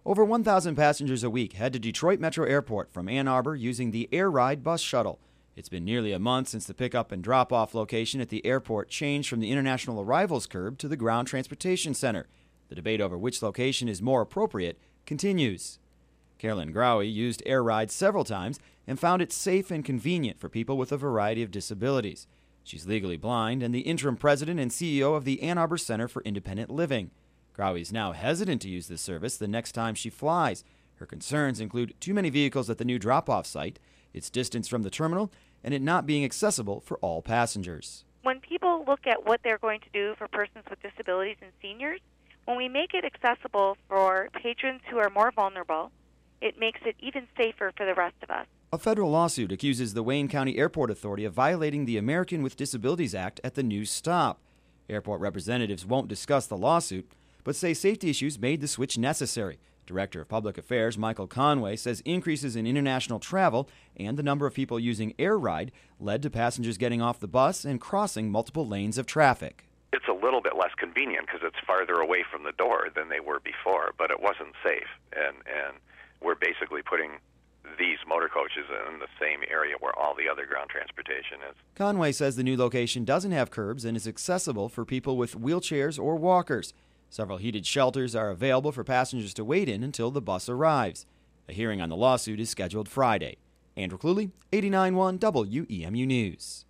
Over 1,000 passengers a week head to Detroit Metro Airport from Ann Arbor using the Air Ride bus shuttle. It's been nearly a month since the pickup and drop-off location at the airport changed from the International Arrivals Curb to the Ground Transportation Center. The debate over which location is more appropriate continues. Carolyn Growie used Air Ride several times and found it safe and convenient for people with a variety of disabilities. She's legally blind and the interim president and CEO of the Ann Arbor Center for Independent Living. Growie is now hesitant to use this service the next time she flies. Her concerns include too many vehicles at the new drop-off site, its distance from the terminal, and it not being accessible for all passengers. When people look at what they're going to do for persons with disabilities and seniors, when we make it accessible for patrons who are more vulnerable, it makes it even safer for the rest of us. A federal lawsuit accuses the Wayne County Airport Authority of violating the American with Disabilities Act at the new stop. Airport representatives won't discuss the lawsuit, but say safety issues made the switch necessary. Director of Public Affairs Michael Conway says increases in international travel and the number of people using Air Ride led to passengers getting off the bus and crossing multiple lanes of traffic. It's a little bit less convenient because it's farther away from the door than they were before, but it wasn't safe. And we're basically putting these motor coaches in the same area where all the other ground transportation is. Conway says the new location doesn't have curbs and is accessible for people with wheelchairs or walkers. Several heated shelters are available for passengers to wait in until the bus arrives. A hearing on the lawsuit is scheduled Friday. Andrew Cluley, 89.1 WEMU News.